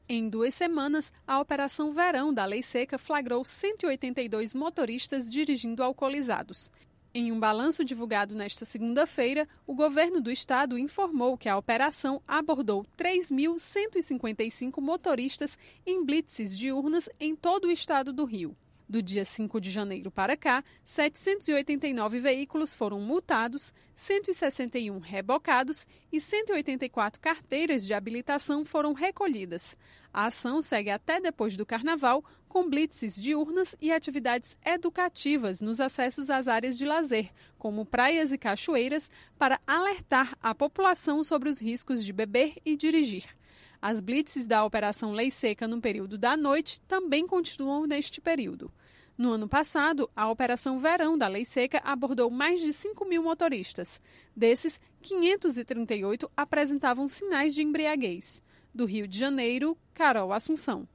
Em 2 semanas, a Operação Verão da Lei Seca flagrou 182 motoristas dirigindo alcoolizados. Em um balanço divulgado nesta segunda-feira, o governo do estado informou que a operação abordou 3.155 motoristas em blitzes diurnas em todo o estado do Rio. Do dia 5 de janeiro para cá, 789 veículos foram multados, 161 rebocados e 184 carteiras de habilitação foram recolhidas. A ação segue até depois do Carnaval, com blitzes diurnas e atividades educativas nos acessos às áreas de lazer, como praias e cachoeiras, para alertar a população sobre os riscos de beber e dirigir. As blitzes da Operação Lei Seca no período da noite também continuam neste período. No ano passado, a Operação Verão da Lei Seca abordou mais de 5.000 motoristas. Desses, 538 apresentavam sinais de embriaguez. Do Rio de Janeiro, Carol Assunção.